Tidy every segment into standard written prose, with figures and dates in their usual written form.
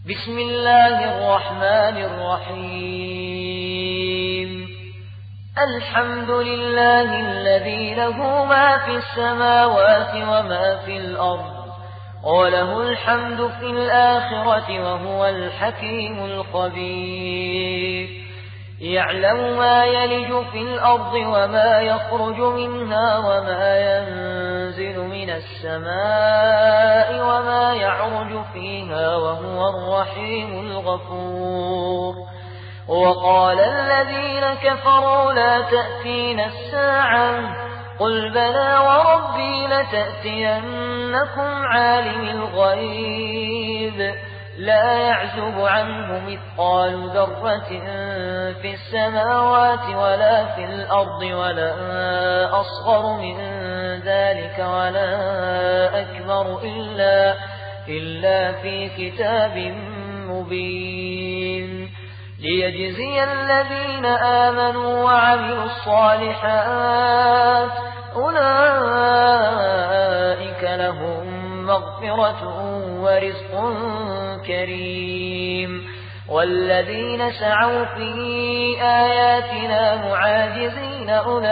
بسم الله الرحمن الرحيم الحمد لله الذي له ما في السماوات وما في الأرض وله الحمد في الآخرة وهو الحكيم الخبير يعلم ما يلج في الأرض وما يخرج منها وما ينزل من السماء وما يعرج فيها وهو الرحيم الغفور وقال الذين كفروا لا تأتينا الساعة قل بلى وربي لتأتينكم عالم الغيب لا يعزب عنه مثقال ذرة في السماوات ولا في الأرض ولا أصغر من ذلك ولا أكبر إلا في كتاب مبين ليجزي الذين آمنوا وعملوا الصالحات أولئك لهم مغفرة ورزق كريم والذين سعوا في آياتنا معاجزين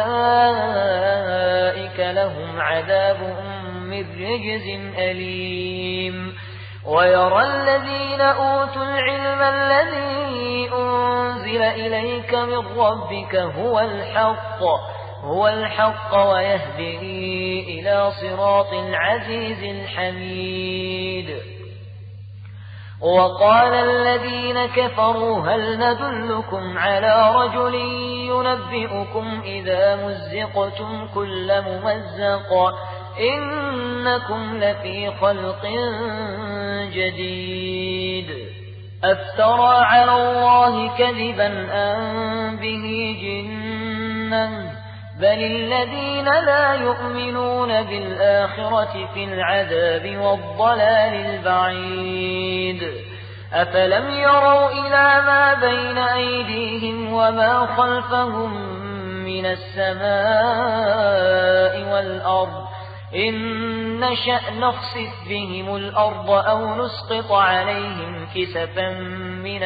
أولئك لهم عذاب من رجز أليم ويرى الذين أوتوا العلم الذي أنزل إليك من ربك هو الحق ويهدي إلى صراط العزيز الحميد وقال الذين كفروا هل ندلكم على رجل ينبئكم إذا مزقتم كل ممزق إنكم لفي خلق جديد أفترى على الله كذبا أم به جنة بل الذين لا يؤمنون بالآخرة في العذاب والضلال البعيد أفلم يروا إلى ما بين أيديهم وما خلفهم من السماء والأرض إن نشأ نخسف بهم الأرض أو نسقط عليهم كسفا من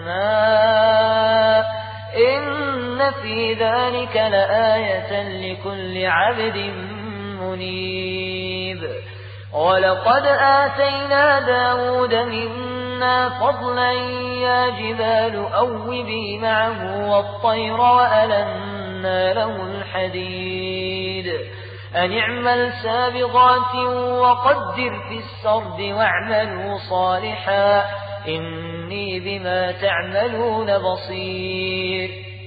السماء إن في ذلك لآية لكل عبد منيب ولقد آتينا داود منا فضلا يا جبال أوبي معه والطير وألنا له الحديد أن اعمل سابغات وقدر في السرد واعملوا صالحا إني بما تعملون بصير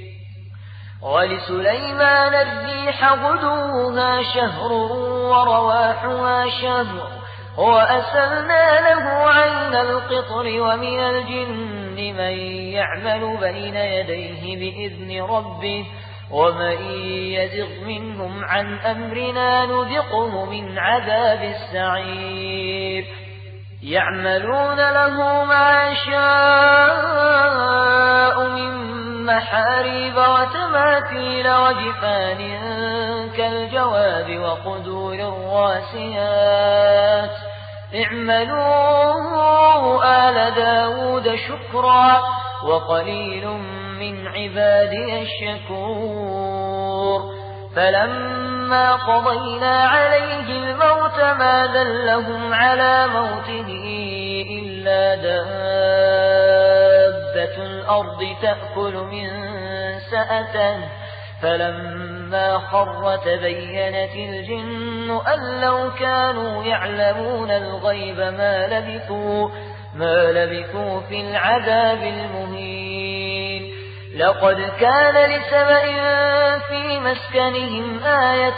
ولسليمان الريح غدوها شهر ورواحها شهر وأسلنا له عين القطر ومن الجن من يعمل بين يديه بإذن ربه ومن يزغ منهم عن أمرنا نذقه من عذاب السعير يعملون له ما شاء من محاريب وتماثيل وجفان كالجواب وقدور الراسيات اعملوا آل داود شكرا وقليل من عبادي الشكور فلما قضينا عليه الموت ما دلهم على موته إلا دابة الأرض تأكل من سأته فلما خر تبينت الجن أن لو كانوا يعلمون الغيب ما لبثوا في العذاب المهين لقد كان لسبأ في مسكنهم آية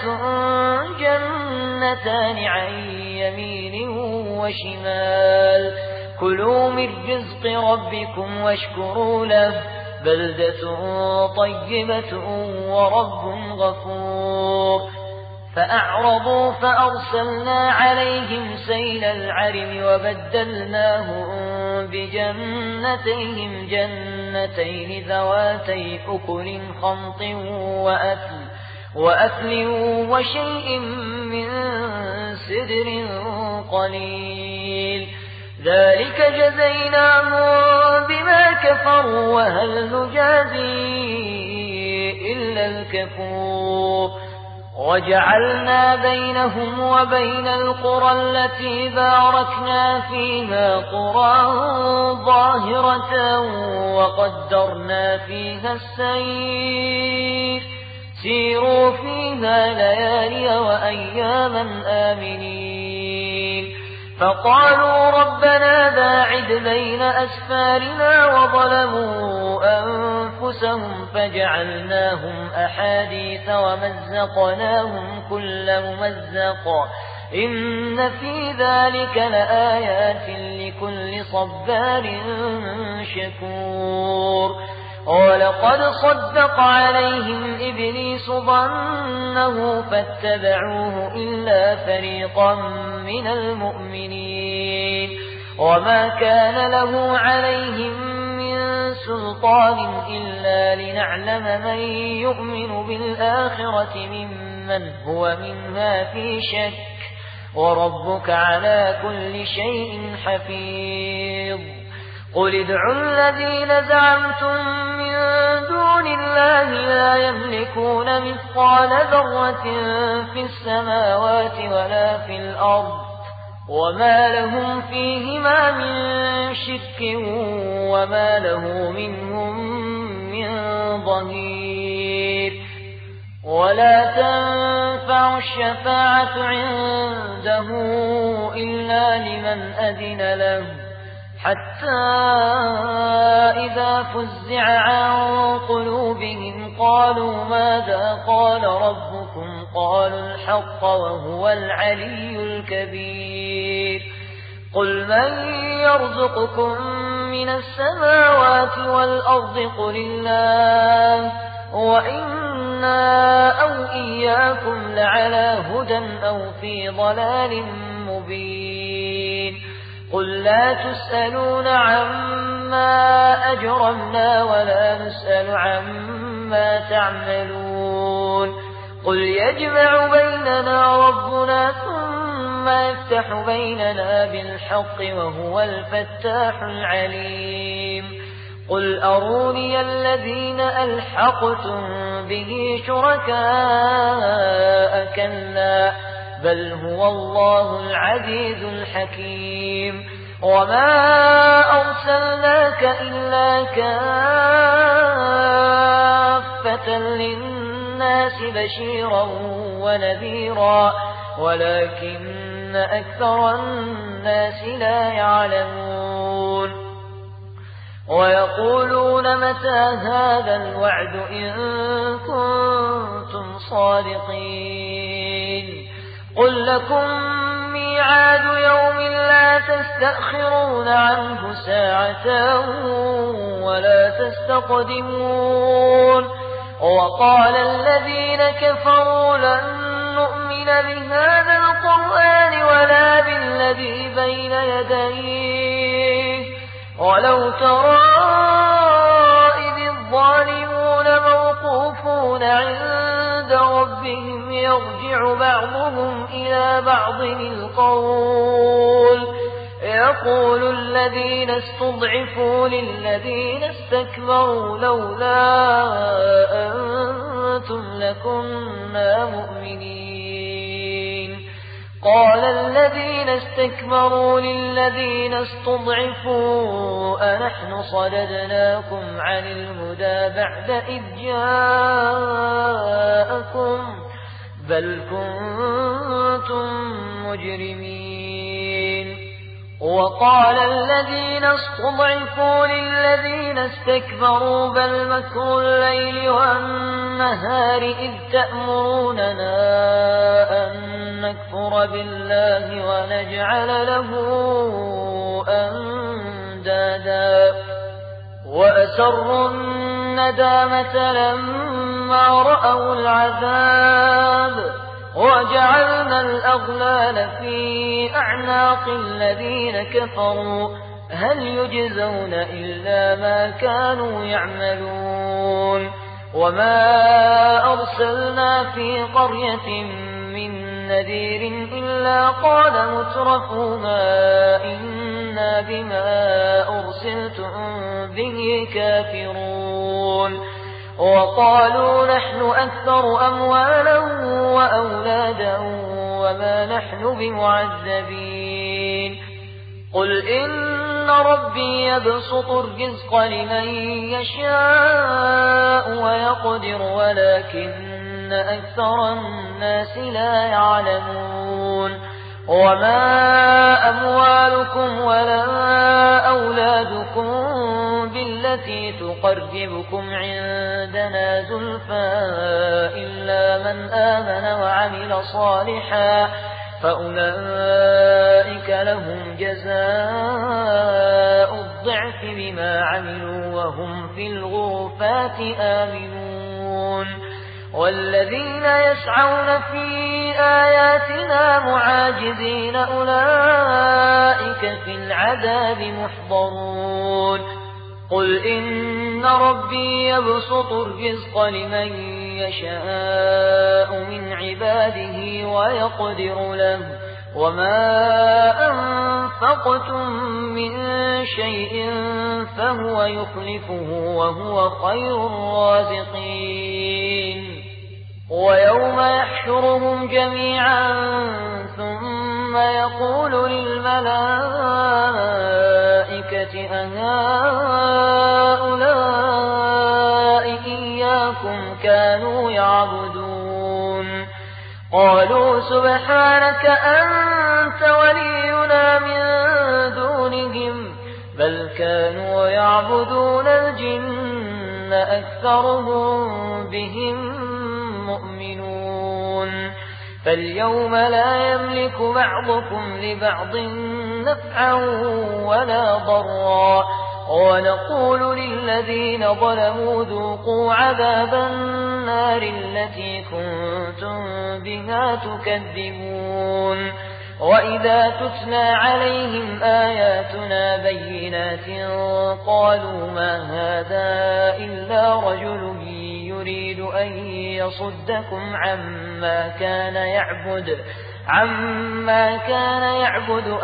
جنتان عن يمين وشمال كلوا من رزق ربكم واشكروا له بلدة طيبة ورب غفور فأعرضوا فأرسلنا عليهم سيل العرم وبدلناهم بجنتيهم جنتين ذواتي أكل خمط وأثل وشيء من سدر قليل ذلك جزيناهم بما كفروا وهل نجازي إلا الكفور وجعلنا بينهم وبين القرى التي باركنا فيها قرى ظاهرة وقدرنا فيها السير سيروا فيها ليالي وأياما آمنين فقالوا ربنا باعد بين أسفارنا وظلموا أنفسهم فجعلناهم أحاديث ومزقناهم كل ممزق إن في ذلك لآيات لكل صبار شكور ولقد صدق عليهم إبليس ظنه فاتبعوه إلا فريقا من المؤمنين وما كان له عليهم من سلطان إلا لنعلم من يؤمن بالآخرة ممن هو منها في شك وربك على كل شيء حفيظ قل ادعوا الذين زعمتم من دون الله لا يملكون مثقال ذرة في السماوات ولا في الأرض وما لهم فيهما من شرك وما له منهم من ظهير ولا تنفع الشفاعة عنده إلا لمن أذن له حتى إذا فزع عن قلوبهم قالوا ماذا قال ربكم قالوا الحق وهو العلي الكبير قل من يرزقكم من السماوات والأرض قل الله وإنا أو إياكم لعلى هدى أو في ضلال مبين قل لا تسألون عما أجرمنا ولا نسأل عما تعملون قل يجمع بيننا ربنا ثم يفتح بيننا بالحق وهو الفتاح العليم قل أروني الذين ألحقتم به شركاء كلا بل هو الله العزيز الحكيم وما أرسلناك إلا كافة للناس بشيرا ونذيرا ولكن أكثر الناس لا يعلمون ويقولون متى هذا الوعد إن كنتم صادقين قل لكم ميعاد يوم لا تستأخرون عنه ساعة ولا تستقدمون وقال الذين كفروا لن نؤمن بهذا القرآن ولا بالذي بين يديه ولو ترى إذ الظالمون موقوفون عند ربهم يرجع بعضهم إلى بعض القول يقول الذين استضعفوا للذين استكبروا لولا أنتم لكنا مؤمنين قال الذين استكبروا للذين استضعفوا أنحن صددناكم عن الهدى بعد إذ جاءكم بل كنتم مجرمين وقال الذين استضعفوا للذين استكبروا بل مكر الليل والنهار إذ تأمروننا أن نكفر بالله ونجعل له أندادا وأسروا الندامة لما رأوا العذاب وجعلنا الأغلال في أعناق الذين كفروا هل يجزون إلا ما كانوا يعملون وما أرسلنا في قرية من نذير إلا قال مترفوها إنا إنا بما أرسلتم به كافرون وقالوا نحن أكثر أموالا وأولادا وما نحن بمعذبين قل إن ربي يبسط الرزق لمن يشاء ويقدر ولكن أكثر الناس لا يعلمون وما أموالكم ولا أولادكم بالتي تقربكم عندنا زلفى إلا من آمن وعمل صالحا فأولئك لهم جزاء الضعف بما عملوا وهم في الغرفات آمنون والذين يسعون في آياتنا معاجزين أولئك في العذاب محضرون قل إن ربي يبسط الرزق لمن يشاء من عباده ويقدر له وما أنفقتم من شيء فهو يخلفه وهو خير الرازقين ويوم يحشرهم جميعا ثم يقول للملائكة أهؤلاء إياكم كانوا يعبدون قالوا سبحانك أنت ولينا من دونهم بل كانوا يعبدون الجن أكثرهم بهم مؤمنون فاليوم لا يملك بعضكم لبعض نفعا ولا ضرا ونقول للذين ظلموا ذوقوا عذاب النار التي كنتم بها تكذبون وإذا تتلى عليهم آياتنا بينات قالوا ما هذا إلا رجل يريد أن يصدكم عما كان يعبد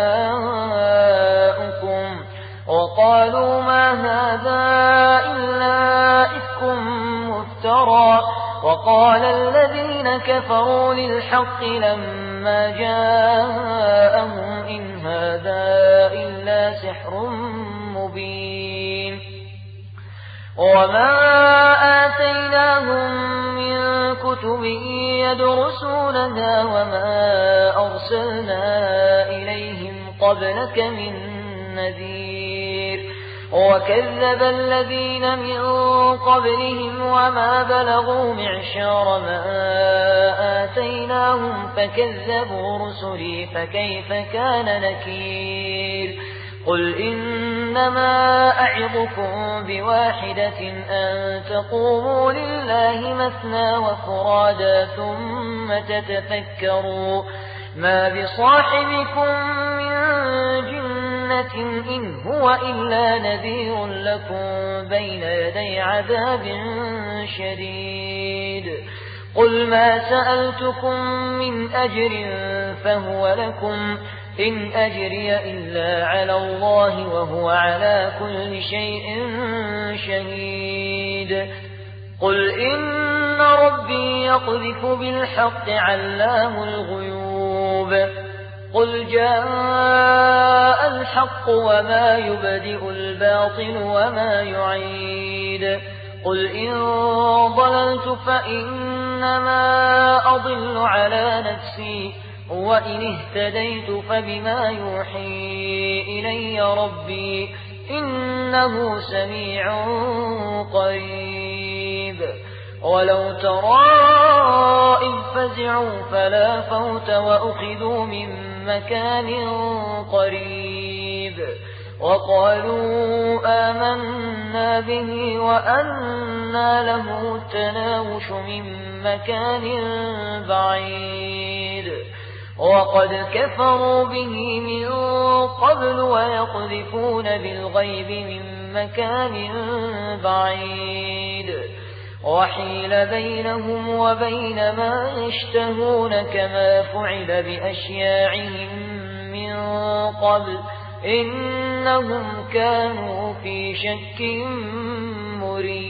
آباؤكم وقالوا ما هذا إلا إفك مفترى وقال الذين كفروا للحق لما جاءهم إن هذا إلا سحر مبين وما آتيناهم من كتب يدرسونها وما أرسلنا إليهم قبلك من نذير وكذب الذين من قبلهم وما بلغوا معشار ما آتيناهم فكذبوا رسلي فكيف كان نكير قل إنما أعظكم بواحدة أن تقوموا لله مثنى وفرادا ثم تتفكروا ما بصاحبكم من جنة إن هو إلا نذير لكم بين يدي عذاب شديد قل ما سألتكم من أجر فهو لكم إن أجري إلا على الله وهو على كل شيء شهيد قل إن ربي يقذف بالحق علام الغيوب قل جاء الحق وما يبدئ الباطل وما يعيد قل إن ضللت فإنما أضل على نفسي وإن اهتديت فبما يوحي إلي ربي إنه سميع قريب ولو ترى إذ فزعوا فلا فوت وأخذوا من مكان قريب وقالوا آمنا به وأنى له التناوش من مكان بعيد وقد كفروا به من قبل ويقذفون بالغيب من مكان بعيد وحيل بينهم وبين ما يشتهون كما فعل بأشياعهم من قبل إنهم كانوا في شك مريب.